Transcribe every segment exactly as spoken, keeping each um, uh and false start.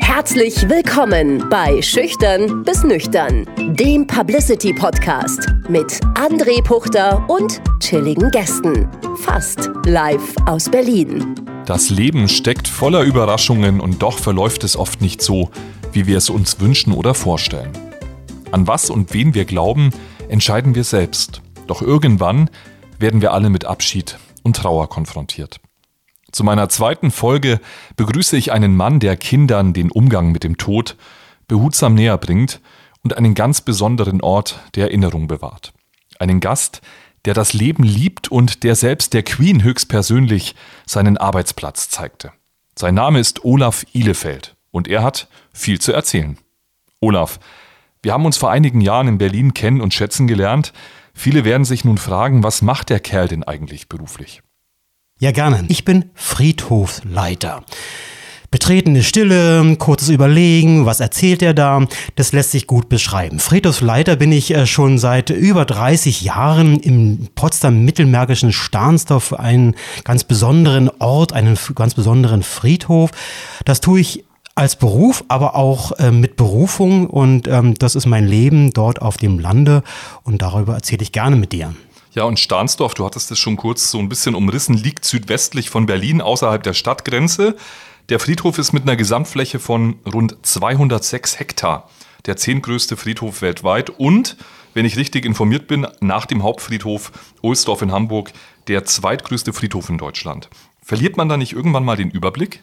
Herzlich willkommen bei Schüchtern bis Nüchtern, dem Publicity-Podcast mit André Puchter und chilligen Gästen. Fast live aus Berlin. Das Leben steckt voller Überraschungen und doch verläuft es oft nicht so, wie wir es uns wünschen oder vorstellen. An was und wen wir glauben, entscheiden wir selbst. Doch irgendwann werden wir alle mit Abschied und Trauer konfrontiert. Zu meiner zweiten Folge begrüße ich einen Mann, der Kindern den Umgang mit dem Tod behutsam näher bringt und einen ganz besonderen Ort der Erinnerung bewahrt. Einen Gast, der das Leben liebt und der selbst der Queen höchstpersönlich seinen Arbeitsplatz zeigte. Sein Name ist Olaf Ihlefeld und er hat viel zu erzählen. Olaf, wir haben uns vor einigen Jahren in Berlin kennen und schätzen gelernt. Viele werden sich nun fragen, was macht der Kerl denn eigentlich beruflich? Ja, gerne. Ich bin Friedhofsleiter. Betretene Stille, kurzes Überlegen, was erzählt er da? Das lässt sich gut beschreiben. Friedhofsleiter bin ich schon seit über dreißig Jahren im Potsdam-Mittelmärkischen Stahnsdorf, einen ganz besonderen Ort, einen ganz besonderen Friedhof. Das tue ich als Beruf, aber auch äh, mit Berufung und ähm, das ist mein Leben dort auf dem Lande und darüber erzähle ich gerne mit dir. Ja, und Stahnsdorf, du hattest es schon kurz so ein bisschen umrissen, liegt südwestlich von Berlin, außerhalb der Stadtgrenze. Der Friedhof ist mit einer Gesamtfläche von rund zweihundertsechs Hektar, der zehntgrößte Friedhof weltweit und, wenn ich richtig informiert bin, nach dem Hauptfriedhof Ohlsdorf in Hamburg, der zweitgrößte Friedhof in Deutschland. Verliert man da nicht irgendwann mal den Überblick?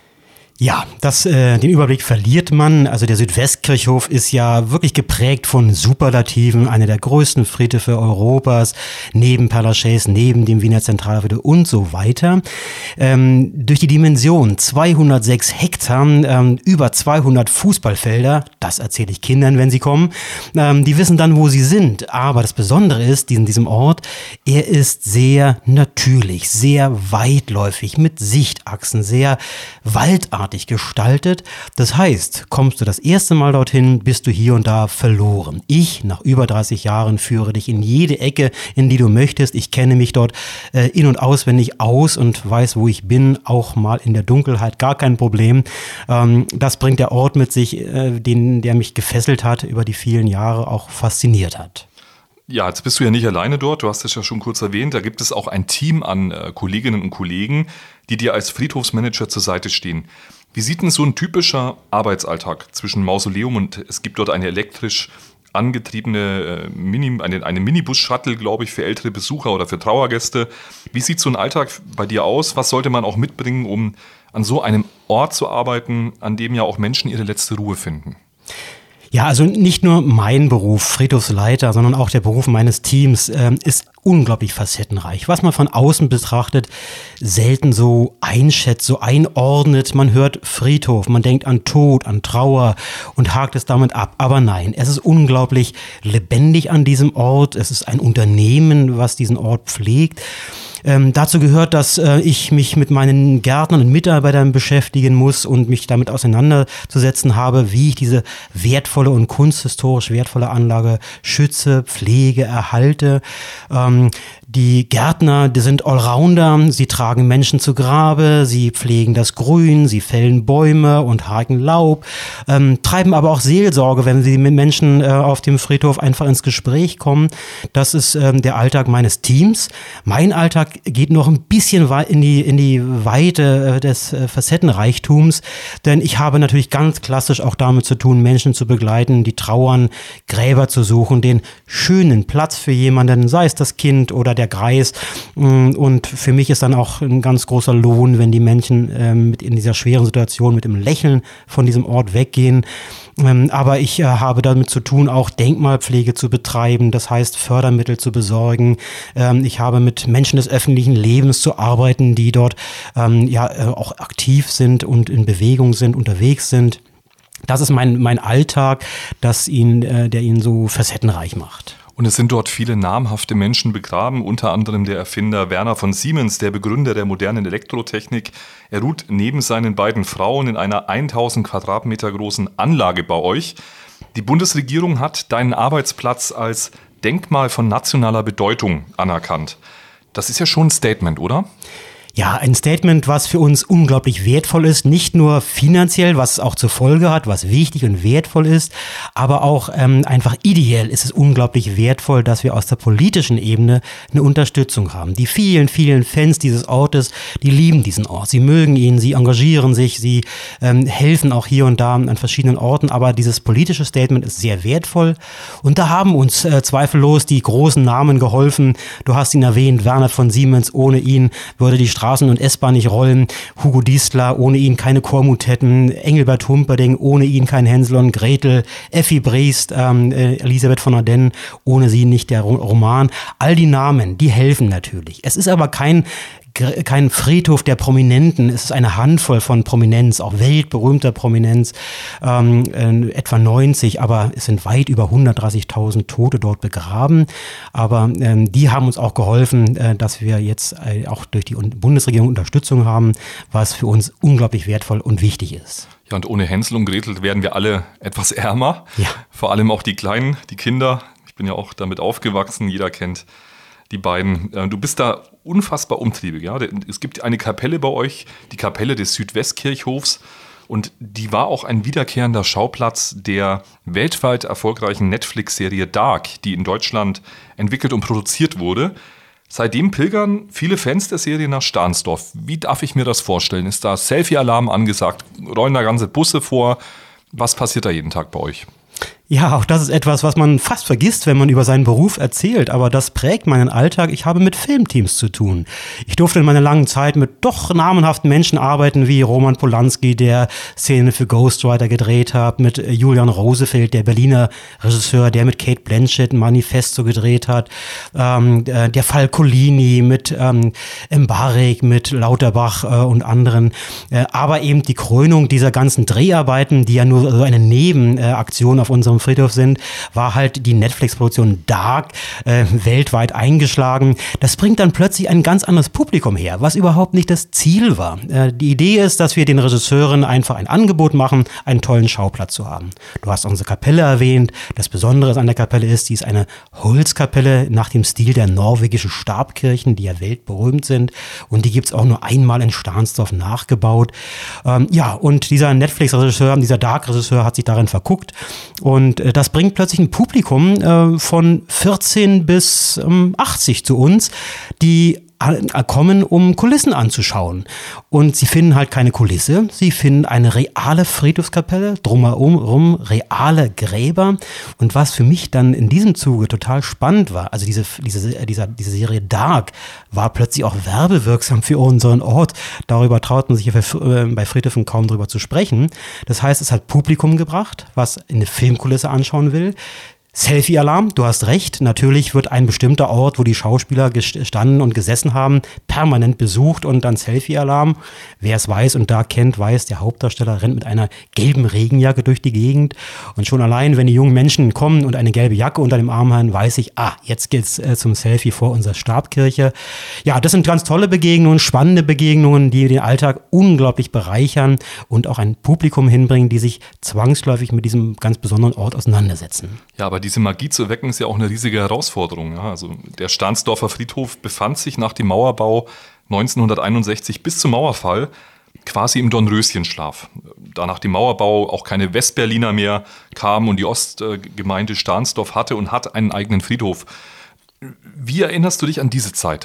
Ja, das, äh, den Überblick verliert man. Also der Südwestkirchhof ist ja wirklich geprägt von Superlativen, einer der größten Friedhöfe Europas, neben Père-Lachaise, neben dem Wiener Zentralfriedhof und so weiter. Ähm, durch die Dimension zweihundertsechs Hektar, ähm, über zweihundert Fußballfelder, das erzähle ich Kindern, wenn sie kommen, ähm, die wissen dann, wo sie sind. Aber das Besondere ist, in diesem Ort, er ist sehr natürlich, sehr weitläufig, mit Sichtachsen, sehr waldartig gestaltet. Das heißt, kommst du das erste Mal dorthin, bist du hier und da verloren. Ich, nach über dreißig Jahren, führe dich in jede Ecke, in die du möchtest. Ich kenne mich dort äh, in- und auswendig aus und weiß, wo ich bin, auch mal in der Dunkelheit, gar kein Problem. Ähm, das bringt der Ort mit sich, äh, den, der mich gefesselt hat, über die vielen Jahre auch fasziniert hat. Ja, jetzt bist du ja nicht alleine dort, du hast es ja schon kurz erwähnt, da gibt es auch ein Team an äh, Kolleginnen und Kollegen, die dir als Friedhofsmanager zur Seite stehen. Wie sieht denn so ein typischer Arbeitsalltag zwischen Mausoleum und es gibt dort eine elektrisch angetriebene äh, Mini, eine, eine Minibus-Shuttle, glaube ich, für ältere Besucher oder für Trauergäste. Wie sieht so ein Alltag bei dir aus? Was sollte man auch mitbringen, um an so einem Ort zu arbeiten, an dem ja auch Menschen ihre letzte Ruhe finden? Ja, also nicht nur mein Beruf, Friedhofsleiter, sondern auch der Beruf meines Teams ähm, ist unglaublich facettenreich. Was man von außen betrachtet, selten so einschätzt, so einordnet. Man hört Friedhof, man denkt an Tod, an Trauer und hakt es damit ab. Aber nein, es ist unglaublich lebendig an diesem Ort. Es ist ein Unternehmen, was diesen Ort pflegt. Ähm, dazu gehört, dass äh, ich mich mit meinen Gärtnern und Mitarbeitern beschäftigen muss und mich damit auseinanderzusetzen habe, wie ich diese wertvolle und kunsthistorisch wertvolle Anlage schütze, pflege, erhalte. Ähm, die Gärtner, die sind Allrounder, sie tragen Menschen zu Grabe, sie pflegen das Grün, sie fällen Bäume und haken Laub, ähm, treiben aber auch Seelsorge, wenn sie mit Menschen äh, auf dem Friedhof einfach ins Gespräch kommen. Das ist ähm, der Alltag meines Teams. Mein Alltag geht noch ein bisschen in die, in die Weite des Facettenreichtums, denn ich habe natürlich ganz klassisch auch damit zu tun, Menschen zu begleiten, die trauern, Gräber zu suchen, den schönen Platz für jemanden, sei es das Kind oder der Greis. Und für mich ist dann auch ein ganz großer Lohn, wenn die Menschen mit in dieser schweren Situation mit dem Lächeln von diesem Ort weggehen. Aber ich habe damit zu tun, auch Denkmalpflege zu betreiben, das heißt Fördermittel zu besorgen. Ich habe mit Menschen des öffentlichen Lebens zu arbeiten, die dort ja auch aktiv sind und in Bewegung sind, unterwegs sind. Das ist mein, mein Alltag, das ihn, der ihn so facettenreich macht. Und es sind dort viele namhafte Menschen begraben, unter anderem der Erfinder Werner von Siemens, der Begründer der modernen Elektrotechnik. Er ruht neben seinen beiden Frauen in einer tausend Quadratmeter großen Anlage bei euch. Die Bundesregierung hat deinen Arbeitsplatz als Denkmal von nationaler Bedeutung anerkannt. Das ist ja schon ein Statement, oder? Ja, ein Statement, was für uns unglaublich wertvoll ist, nicht nur finanziell, was es auch zur Folge hat, was wichtig und wertvoll ist, aber auch ähm, einfach ideell ist es unglaublich wertvoll, dass wir aus der politischen Ebene eine Unterstützung haben. Die vielen, vielen Fans dieses Ortes, die lieben diesen Ort, sie mögen ihn, sie engagieren sich, sie ähm, helfen auch hier und da an verschiedenen Orten, aber dieses politische Statement ist sehr wertvoll und da haben uns äh, zweifellos die großen Namen geholfen. Du hast ihn erwähnt, Werner von Siemens, ohne ihn würde die Straßen und S-Bahn nicht rollen. Hugo Diesler, ohne ihn keine Chormotetten. Engelbert Humperdinck, ohne ihn kein Hänsel und Gretel. Effi Briest, ähm, Elisabeth von Ardennes, ohne sie nicht der Roman. All die Namen, die helfen natürlich. Es ist aber kein kein Friedhof der Prominenten, es ist eine Handvoll von Prominenz, auch weltberühmter Prominenz, ähm, äh, etwa neunzig, aber es sind weit über hundertdreißigtausend Tote dort begraben. Aber ähm, die haben uns auch geholfen, äh, dass wir jetzt äh, auch durch die Bundesregierung Unterstützung haben, was für uns unglaublich wertvoll und wichtig ist. Ja, und ohne Hänsel und Gretel werden wir alle etwas ärmer. Ja. Vor allem auch die Kleinen, die Kinder. Ich bin ja auch damit aufgewachsen, jeder kennt die beiden. Du bist da unfassbar umtriebig. Ja? Es gibt eine Kapelle bei euch, die Kapelle des Südwestkirchhofs. Und die war auch ein wiederkehrender Schauplatz der weltweit erfolgreichen Netflix-Serie Dark, die in Deutschland entwickelt und produziert wurde. Seitdem pilgern viele Fans der Serie nach Stahnsdorf. Wie darf ich mir das vorstellen? Ist da Selfie-Alarm angesagt? Rollen da ganze Busse vor? Was passiert da jeden Tag bei euch? Ja, auch das ist etwas, was man fast vergisst, wenn man über seinen Beruf erzählt, aber das prägt meinen Alltag. Ich habe mit Filmteams zu tun. Ich durfte in meiner langen Zeit mit doch namenhaften Menschen arbeiten, wie Roman Polanski, der Szene für Ghostwriter gedreht hat, mit Julian Rosefeld, der Berliner Regisseur, der mit Kate Blanchett ein Manifesto gedreht hat, ähm, der Fall Collini mit ähm, Mbarek, mit Lauterbach äh, und anderen, äh, aber eben die Krönung dieser ganzen Dreharbeiten, die ja nur so eine Nebenaktion auf unserem Friedhof sind, war halt die Netflix-Produktion Dark, äh, weltweit eingeschlagen. Das bringt dann plötzlich ein ganz anderes Publikum her, was überhaupt nicht das Ziel war. Äh, die Idee ist, dass wir den Regisseuren einfach ein Angebot machen, einen tollen Schauplatz zu haben. Du hast unsere Kapelle erwähnt. Das Besondere an der Kapelle ist, sie ist eine Holzkapelle nach dem Stil der norwegischen Stabkirchen, die ja weltberühmt sind. Und die gibt's auch nur einmal in Stahnsdorf nachgebaut. Ähm, ja, und dieser Netflix-Regisseur, dieser Dark-Regisseur hat sich darin verguckt. Und das bringt plötzlich ein Publikum äh, von vierzehn bis ähm, achtzig zu uns, die kommen, um Kulissen anzuschauen. Und sie finden halt keine Kulisse, sie finden eine reale Friedhofskapelle, drumherum reale Gräber. Und was für mich dann in diesem Zuge total spannend war, also diese, diese, dieser, diese Serie Dark war plötzlich auch werbewirksam für unseren Ort. Darüber traut man sich ja für, äh, bei Friedhöfen kaum drüber zu sprechen. Das heißt, es hat Publikum gebracht, was eine Filmkulisse anschauen will. Selfie-Alarm, du hast recht, natürlich wird ein bestimmter Ort, wo die Schauspieler gestanden und gesessen haben, permanent besucht und dann Selfie-Alarm. Wer es weiß und da kennt, weiß, der Hauptdarsteller rennt mit einer gelben Regenjacke durch die Gegend und schon allein, wenn die jungen Menschen kommen und eine gelbe Jacke unter dem Arm haben, weiß ich, ah, jetzt geht's äh, zum Selfie vor unserer Stabkirche. Ja, das sind ganz tolle Begegnungen, spannende Begegnungen, die den Alltag unglaublich bereichern und auch ein Publikum hinbringen, die sich zwangsläufig mit diesem ganz besonderen Ort auseinandersetzen. Ja, aber diese Magie zu wecken ist ja auch eine riesige Herausforderung. Ja, also der Stahnsdorfer Friedhof befand sich nach dem Mauerbau neunzehnhunderteinundsechzig bis zum Mauerfall quasi im Dornröschenschlaf. Da nach dem Mauerbau auch keine Westberliner mehr kamen und die Ostgemeinde Stahnsdorf hatte und hat einen eigenen Friedhof. Wie erinnerst du dich an diese Zeit?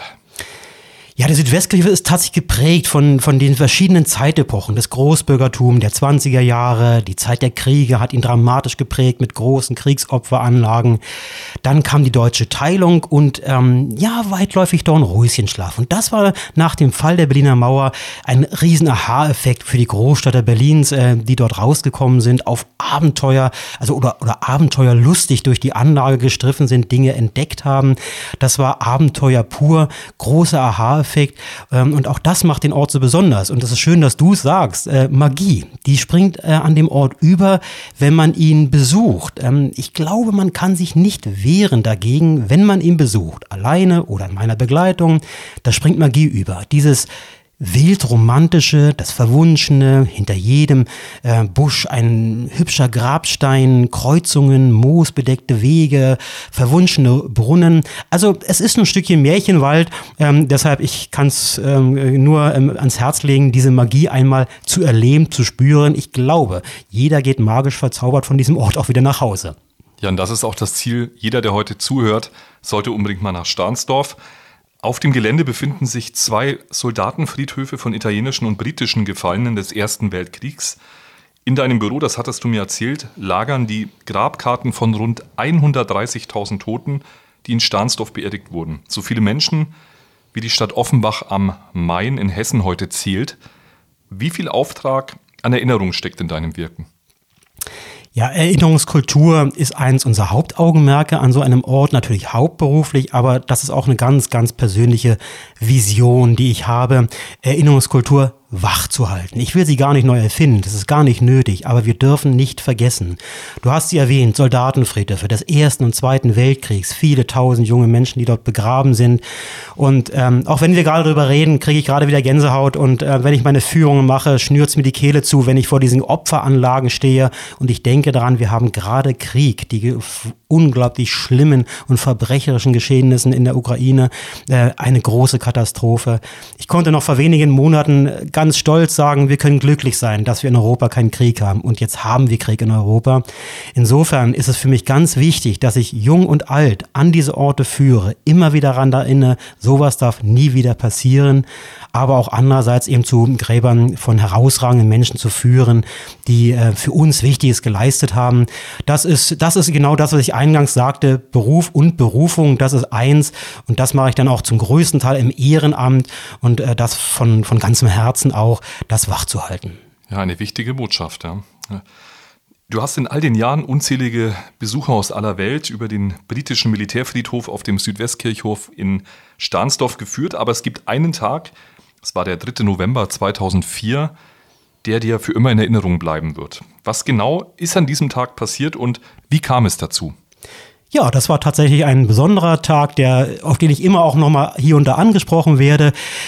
Ja, der Südwestkirche ist tatsächlich geprägt von, von den verschiedenen Zeitepochen. Das Großbürgertum der zwanziger Jahre, die Zeit der Kriege hat ihn dramatisch geprägt mit großen Kriegsopferanlagen. Dann kam die deutsche Teilung und ähm, ja, weitläufig Dornröschenschlaf. Und das war nach dem Fall der Berliner Mauer ein riesen Aha-Effekt für die Großstädter Berlins, äh, die dort rausgekommen sind, auf Abenteuer, also oder, oder abenteuerlustig durch die Anlage gestriffen sind, Dinge entdeckt haben. Das war Abenteuer pur, großer Aha-Effekt. Und auch das macht den Ort so besonders. Und das ist schön, dass du es sagst. Äh, Magie, die springt äh, an dem Ort über, wenn man ihn besucht. Ähm, ich glaube, man kann sich nicht wehren dagegen, wenn man ihn besucht. Alleine oder in meiner Begleitung. Da springt Magie über. Dieses wildromantische, das Verwunschene, hinter jedem äh, Busch ein hübscher Grabstein, Kreuzungen, moosbedeckte Wege, verwunschene Brunnen. Also es ist ein Stückchen Märchenwald, ähm, deshalb ich kann es ähm, nur ähm, ans Herz legen, diese Magie einmal zu erleben, zu spüren. Ich glaube, jeder geht magisch verzaubert von diesem Ort auch wieder nach Hause. Ja, und das ist auch das Ziel. Jeder, der heute zuhört, sollte unbedingt mal nach Stahnsdorf. Auf dem Gelände befinden sich zwei Soldatenfriedhöfe von italienischen und britischen Gefallenen des Ersten Weltkriegs. In deinem Büro, das hattest du mir erzählt, lagern die Grabkarten von rund hundertdreißigtausend Toten, die in Stahnsdorf beerdigt wurden. So viele Menschen, wie die Stadt Offenbach am Main in Hessen heute zählt. Wie viel Auftrag an Erinnerung steckt in deinem Wirken? Ja, Erinnerungskultur ist eins unserer Hauptaugenmerke an so einem Ort, natürlich hauptberuflich, aber das ist auch eine ganz, ganz persönliche Vision, die ich habe. Erinnerungskultur wach zu halten. Ich will sie gar nicht neu erfinden, das ist gar nicht nötig, aber wir dürfen nicht vergessen. Du hast sie erwähnt, Soldatenfriedhöfe des Ersten und Zweiten Weltkriegs, viele tausend junge Menschen, die dort begraben sind. Und ähm, auch wenn wir gerade darüber reden, kriege ich gerade wieder Gänsehaut und äh, wenn ich meine Führungen mache, schnürt's mir die Kehle zu, wenn ich vor diesen Opferanlagen stehe und ich denke daran, wir haben gerade Krieg, die unglaublich schlimmen und verbrecherischen Geschehnissen in der Ukraine, äh, eine große Katastrophe. Ich konnte noch vor wenigen Monaten ganz ganz stolz sagen, wir können glücklich sein, dass wir in Europa keinen Krieg haben. Und jetzt haben wir Krieg in Europa. Insofern ist es für mich ganz wichtig, dass ich jung und alt an diese Orte führe, immer wieder daran erinnere, sowas darf nie wieder passieren. Aber auch andererseits eben zu Gräbern von herausragenden Menschen zu führen, die äh, für uns Wichtiges geleistet haben. Das ist, das ist genau das, was ich eingangs sagte, Beruf und Berufung, das ist eins. Und das mache ich dann auch zum größten Teil im Ehrenamt und äh, das von, von ganzem Herzen auch, das wach zu halten. Ja, eine wichtige Botschaft, ja. Du hast in all den Jahren unzählige Besucher aus aller Welt über den britischen Militärfriedhof auf dem Südwestkirchhof in Stahnsdorf geführt, aber es gibt einen Tag, das war der dritte November zweitausendvier, der dir für immer in Erinnerung bleiben wird. Was genau ist an diesem Tag passiert und wie kam es dazu? Ja, das war tatsächlich ein besonderer Tag, der, auf den ich immer auch nochmal hier und da angesprochen werde.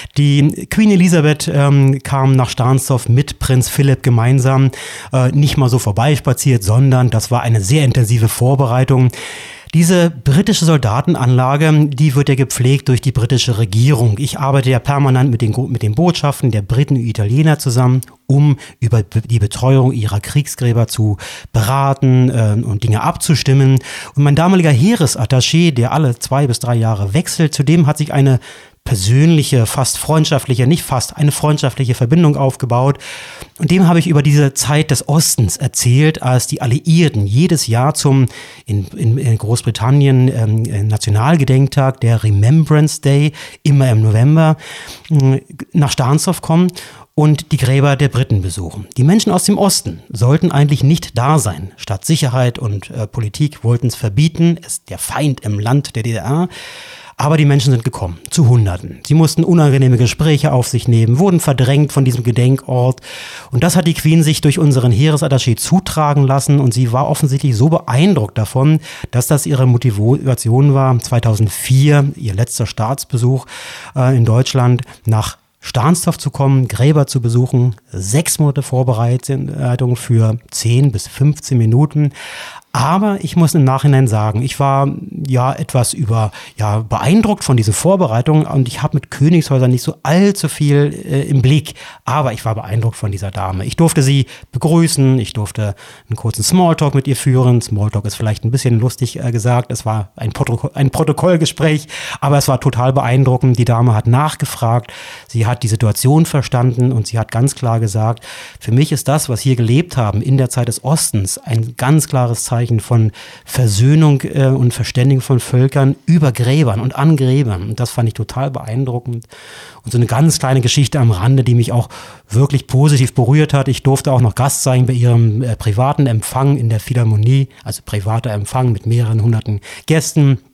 Die Queen Elisabeth ähm, kam nach Stahnsdorf mit Prinz Philipp gemeinsam, äh, nicht mal so vorbeispaziert, sondern das war eine sehr intensive Vorbereitung. Diese britische Soldatenanlage, die wird ja gepflegt durch die britische Regierung. Ich arbeite ja permanent mit den, mit den Botschaften der Briten und Italiener zusammen, um über die Betreuung ihrer Kriegsgräber zu beraten äh, und Dinge abzustimmen. Und mein damaliger Heeresattaché, der alle zwei bis drei Jahre wechselt, zudem hat sich eine persönliche, fast freundschaftliche, nicht fast, eine freundschaftliche Verbindung aufgebaut. Und dem habe ich über diese Zeit des Ostens erzählt, als die Alliierten jedes Jahr zum, in, in, in Großbritannien, ähm, Nationalgedenktag, der Remembrance Day, immer im November, äh, nach Stahnsdorf kommen und die Gräber der Briten besuchen. Die Menschen aus dem Osten sollten eigentlich nicht da sein. Staatssicherheit und äh, Politik wollten es verbieten, es ist der Feind im Land der D D R. Aber die Menschen sind gekommen, zu Hunderten. Sie mussten unangenehme Gespräche auf sich nehmen, wurden verdrängt von diesem Gedenkort. Und das hat die Queen sich durch unseren Heeresattaché zutragen lassen. Und sie war offensichtlich so beeindruckt davon, dass das ihre Motivation war, zweitausendvier, ihr letzter Staatsbesuch äh, in Deutschland, nach Stahnsdorf zu kommen, Gräber zu besuchen, sechs Monate Vorbereitung für zehn bis fünfzehn Minuten. Aber ich muss im Nachhinein sagen, ich war ja etwas über, ja, beeindruckt von diesen Vorbereitungen und ich habe mit Königshäusern nicht so allzu viel äh, im Blick. Aber ich war beeindruckt von dieser Dame. Ich durfte sie begrüßen, ich durfte einen kurzen Smalltalk mit ihr führen. Smalltalk ist vielleicht ein bisschen lustig äh, gesagt. Es war ein, Protokoll, ein Protokollgespräch, aber es war total beeindruckend. Die Dame hat nachgefragt, sie hat die Situation verstanden und sie hat ganz klar gesagt, für mich ist das, was wir gelebt haben in der Zeit des Ostens, ein ganz klares Zeichen von Versöhnung äh, und Verständigung von Völkern über Gräbern und an Gräbern. Und das fand ich total beeindruckend. Und so eine ganz kleine Geschichte am Rande, die mich auch wirklich positiv berührt hat. Ich durfte auch noch Gast sein bei ihrem äh, privaten Empfang in der Philharmonie, also privater Empfang mit mehreren hunderten Gästen.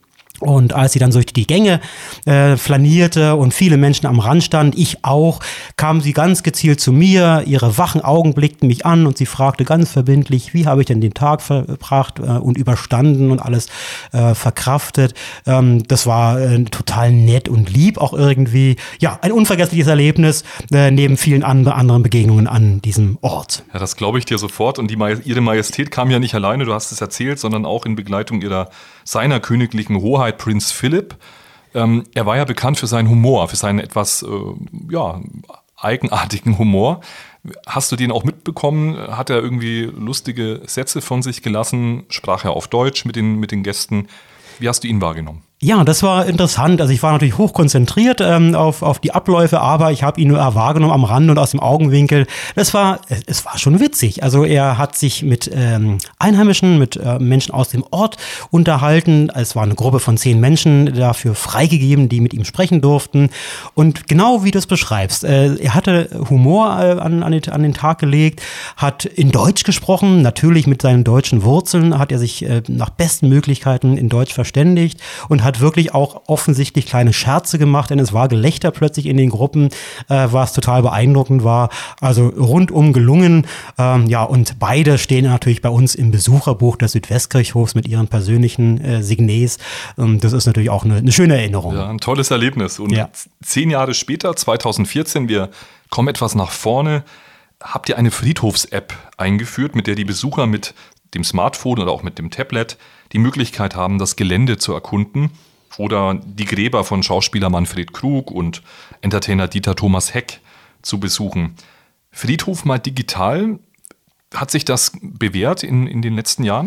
Und als sie dann durch die Gänge äh, flanierte und viele Menschen am Rand standen, ich auch, kam sie ganz gezielt zu mir, ihre wachen Augen blickten mich an und sie fragte ganz verbindlich, wie habe ich denn den Tag verbracht äh, und überstanden und alles äh, verkraftet. Ähm, das war äh, total nett und lieb auch irgendwie. Ja, ein unvergessliches Erlebnis äh, neben vielen an, anderen Begegnungen an diesem Ort. Ja, das glaube ich dir sofort. Und die Maj- ihre Majestät kam ja nicht alleine, du hast es erzählt, sondern auch in Begleitung ihrer seiner königlichen Hoheit Prinz Philipp. Ähm, er war ja bekannt für seinen Humor, für seinen etwas äh, ja, eigenartigen Humor. Hast du den auch mitbekommen? Hat er irgendwie lustige Sätze von sich gelassen? Sprach er auf Deutsch mit den, mit den Gästen? Wie hast du ihn wahrgenommen? Ja, das war interessant. Also ich war natürlich hochkonzentriert ähm, auf, auf die Abläufe, aber ich habe ihn nur wahrgenommen am Rand und aus dem Augenwinkel. Das war, es, es war schon witzig. Also er hat sich mit ähm, Einheimischen, mit äh, Menschen aus dem Ort unterhalten. Es war eine Gruppe von zehn Menschen dafür freigegeben, die mit ihm sprechen durften. Und genau wie du es beschreibst, äh, er hatte Humor äh, an, an, den, an den Tag gelegt, hat in Deutsch gesprochen, natürlich mit seinen deutschen Wurzeln, hat er sich äh, nach besten Möglichkeiten in Deutsch verständigt und hat wirklich auch offensichtlich kleine Scherze gemacht, denn es war Gelächter plötzlich in den Gruppen, äh, was total beeindruckend war. Also rundum gelungen. Ähm, ja, und beide stehen natürlich bei uns im Besucherbuch des Südwestkirchhofs mit ihren persönlichen äh, Signes. Ähm, das ist natürlich auch eine, eine schöne Erinnerung. Ja, ein tolles Erlebnis. Und ja. zehn Jahre später, zweitausendvierzehn, wir kommen etwas nach vorne, habt ihr eine Friedhofs-App eingeführt, mit der die Besucher mit dem Smartphone oder auch mit dem Tablet die Möglichkeit haben, das Gelände zu erkunden oder die Gräber von Schauspieler Manfred Krug und Entertainer Dieter Thomas Heck zu besuchen. Friedhof mal digital, hat sich das bewährt in, in den letzten Jahren?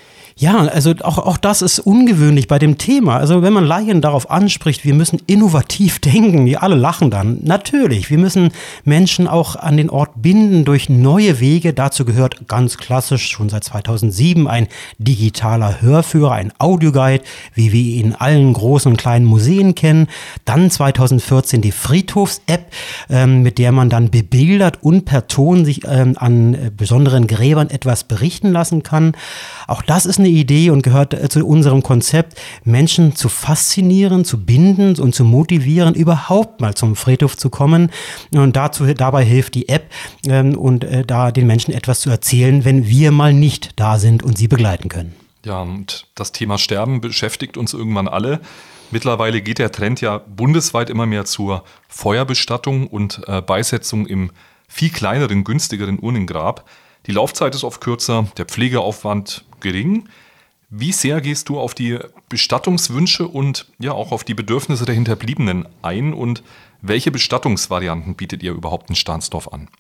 Ja, also auch, auch das ist ungewöhnlich bei dem Thema. Also wenn man Laien darauf anspricht, wir müssen innovativ denken, die alle lachen dann. Natürlich, wir müssen Menschen auch an den Ort binden durch neue Wege. Dazu gehört ganz klassisch schon seit zweitausendsieben ein digitaler Hörführer, ein Audioguide, wie wir ihn in allen großen und kleinen Museen kennen. Dann zweitausendvierzehn die Friedhofs-App, ähm, mit der man dann bebildert und per Ton sich ähm, an äh, besonderen Gräbern etwas berichten lassen kann. Auch das ist eine Idee und gehört äh, zu unserem Konzept, Menschen zu faszinieren, zu binden und zu motivieren, überhaupt mal zum Friedhof zu kommen. Und dazu, dabei hilft die App ähm, und äh, da den Menschen etwas zu erzählen, wenn wir mal nicht da sind und sie begleiten können. Ja, und das Thema Sterben beschäftigt uns irgendwann alle. Mittlerweile geht der Trend ja bundesweit immer mehr zur Feuerbestattung und äh, Beisetzung im viel kleineren, günstigeren Urnengrab. Die Laufzeit ist oft kürzer, der Pflegeaufwand gering. Wie sehr gehst du auf die Bestattungswünsche und ja auch auf die Bedürfnisse der Hinterbliebenen ein und welche Bestattungsvarianten bietet ihr überhaupt in Stahnsdorf an?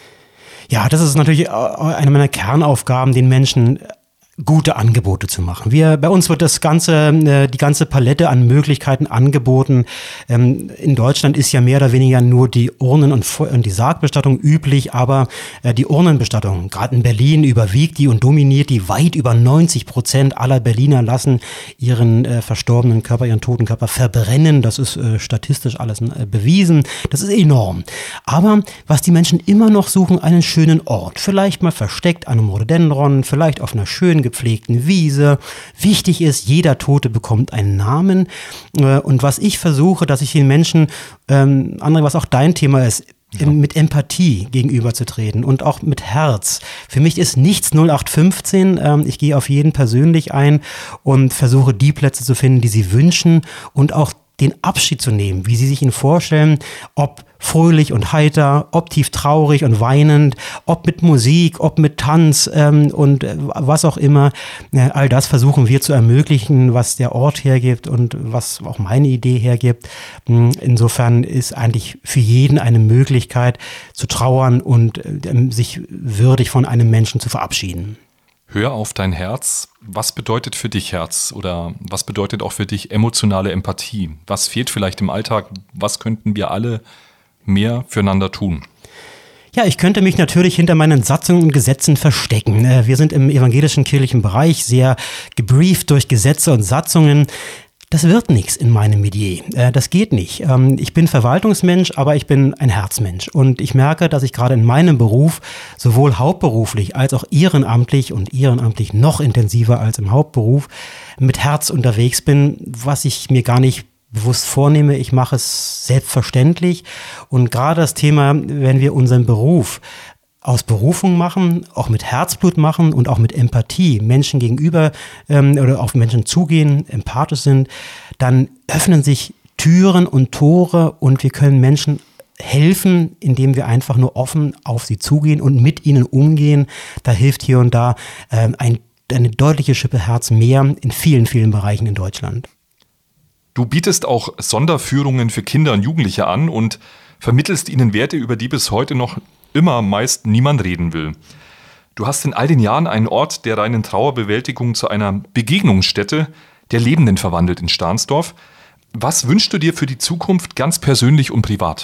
Ja, das ist natürlich eine meiner Kernaufgaben, den Menschen gute Angebote zu machen. Wir, bei uns wird das ganze, die ganze Palette an Möglichkeiten angeboten. In Deutschland ist ja mehr oder weniger nur die Urnen- und die Sargbestattung üblich, aber die Urnenbestattung, gerade in Berlin, überwiegt die und dominiert die. Weit über neunzig Prozent aller Berliner lassen ihren verstorbenen Körper, ihren toten Körper verbrennen. Das ist statistisch alles bewiesen. Das ist enorm. Aber was die Menschen immer noch suchen, einen schönen Ort. Vielleicht mal versteckt an einem Rhododendron, vielleicht auf einer schönen gepflegten Wiese. Wichtig ist, jeder Tote bekommt einen Namen. Und was ich versuche, dass ich den Menschen, ähm, André, was auch dein Thema ist, ja. mit Empathie gegenüberzutreten und auch mit Herz. Für mich ist nichts null acht fünfzehn. Ähm, ich gehe auf jeden persönlich ein und versuche, die Plätze zu finden, die sie wünschen und auch den Abschied zu nehmen, wie sie sich ihn vorstellen, ob fröhlich und heiter, ob tief traurig und weinend, ob mit Musik, ob mit Tanz ähm, und äh, was auch immer. Äh, all das versuchen wir zu ermöglichen, was der Ort hergibt und was auch meine Idee hergibt. Insofern ist eigentlich für jeden eine Möglichkeit zu trauern und äh, sich würdig von einem Menschen zu verabschieden. Hör auf dein Herz. Was bedeutet für dich Herz oder was bedeutet auch für dich emotionale Empathie? Was fehlt vielleicht im Alltag? Was könnten wir alle mehr füreinander tun? Ja, ich könnte mich natürlich hinter meinen Satzungen und Gesetzen verstecken. Wir sind im evangelischen kirchlichen Bereich sehr gebrieft durch Gesetze und Satzungen. das wird nichts in meinem Metier. Äh, das geht nicht. Ähm, ich bin Verwaltungsmensch, aber ich bin ein Herzmensch. Und ich merke, dass ich gerade in meinem Beruf sowohl hauptberuflich als auch ehrenamtlich und ehrenamtlich noch intensiver als im Hauptberuf mit Herz unterwegs bin, was ich mir gar nicht bewusst vornehme. Ich mache es selbstverständlich. Und gerade das Thema, wenn wir unseren Beruf aus Berufung machen, auch mit Herzblut machen und auch mit Empathie Menschen gegenüber ähm, oder auf Menschen zugehen, empathisch sind, dann öffnen sich Türen und Tore und wir können Menschen helfen, indem wir einfach nur offen auf sie zugehen und mit ihnen umgehen. Da hilft hier und da ähm, ein, eine deutliche Schippe Herz mehr in vielen, vielen Bereichen in Deutschland. Du bietest auch Sonderführungen für Kinder und Jugendliche an und vermittelst ihnen Werte, über die bis heute noch immer meist niemand reden will. Du hast in all den Jahren einen Ort der reinen Trauerbewältigung zu einer Begegnungsstätte der Lebenden verwandelt in Stahnsdorf. Was wünschst du dir für die Zukunft ganz persönlich und privat?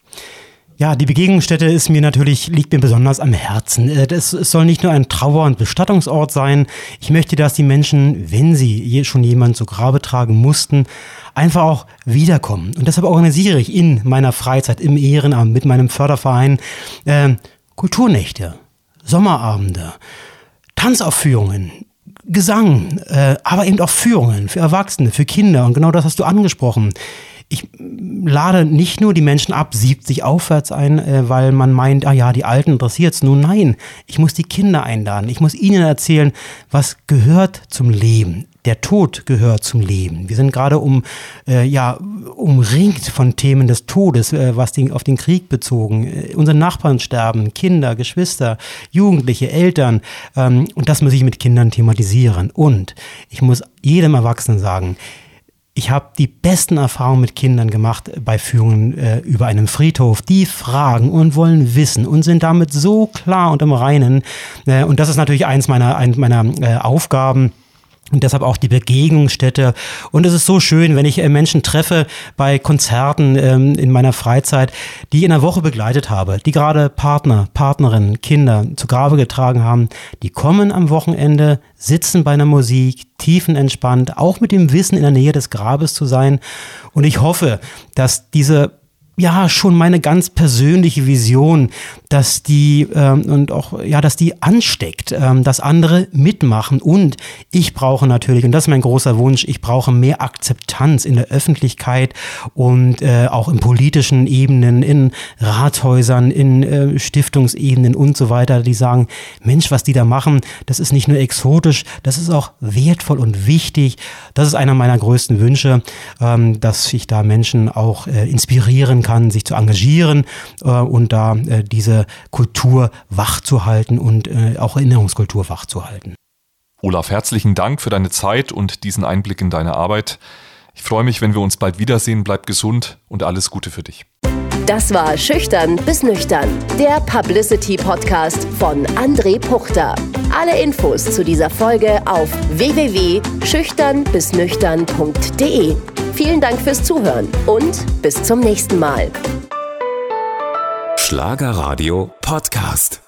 Ja, die Begegnungsstätte ist mir natürlich, liegt mir besonders am Herzen. Es soll nicht nur ein Trauer- und Bestattungsort sein. Ich möchte, dass die Menschen, wenn sie schon jemanden zu Grabe tragen mussten, einfach auch wiederkommen. Und deshalb organisiere ich in meiner Freizeit, im Ehrenamt, mit meinem Förderverein äh, Kulturnächte, Sommerabende, Tanzaufführungen, Gesang, äh, aber eben auch Führungen für Erwachsene, für Kinder. Und genau das hast du angesprochen. Ich lade nicht nur die Menschen ab siebzig aufwärts ein, äh, weil man meint, ah ja, die Alten interessiert's. Nun nein, ich muss die Kinder einladen. Ich muss ihnen erzählen, was gehört zum Leben. Der Tod gehört zum Leben. Wir sind gerade um, äh, ja, umringt von Themen des Todes, äh, was den, auf den Krieg bezogen. Äh, unsere Nachbarn sterben, Kinder, Geschwister, Jugendliche, Eltern. Ähm, und das muss ich mit Kindern thematisieren. Und ich muss jedem Erwachsenen sagen, ich habe die besten Erfahrungen mit Kindern gemacht bei Führungen äh, über einem Friedhof. Die fragen und wollen wissen und sind damit so klar und im Reinen. Äh, und das ist natürlich eins meiner, eins meiner äh, Aufgaben. Und deshalb auch die Begegnungsstätte. Und es ist so schön, wenn ich Menschen treffe bei Konzerten ähm, in meiner Freizeit, die ich in der Woche begleitet habe, die gerade Partner, Partnerinnen, Kinder zu Grabe getragen haben. Die kommen am Wochenende, sitzen bei einer Musik, tiefenentspannt, auch mit dem Wissen, in der Nähe des Grabes zu sein. Und ich hoffe, dass diese ja, schon meine ganz persönliche Vision, dass die ähm, und auch ja, dass die ansteckt, ähm, dass andere mitmachen. Und ich brauche natürlich, und das ist mein großer Wunsch, ich brauche mehr Akzeptanz in der Öffentlichkeit und äh, auch in politischen Ebenen, in Rathäusern, in äh, Stiftungsebenen und so weiter, die sagen, Mensch, was die da machen, das ist nicht nur exotisch, das ist auch wertvoll und wichtig. Das ist einer meiner größten Wünsche, ähm, dass ich da Menschen auch äh, inspirieren kann, sich zu engagieren äh, und da äh, diese Kultur wachzuhalten und äh, auch Erinnerungskultur wachzuhalten. Olaf, herzlichen Dank für deine Zeit und diesen Einblick in deine Arbeit. Ich freue mich, wenn wir uns bald wiedersehen. Bleib gesund und alles Gute für dich. Das war Schüchtern bis Nüchtern, der Publicity-Podcast von André Puchter. Alle Infos zu dieser Folge auf w w w punkt schüchtern bis nüchtern punkt d e. Vielen Dank fürs Zuhören und bis zum nächsten Mal. Schlagerradio Podcast.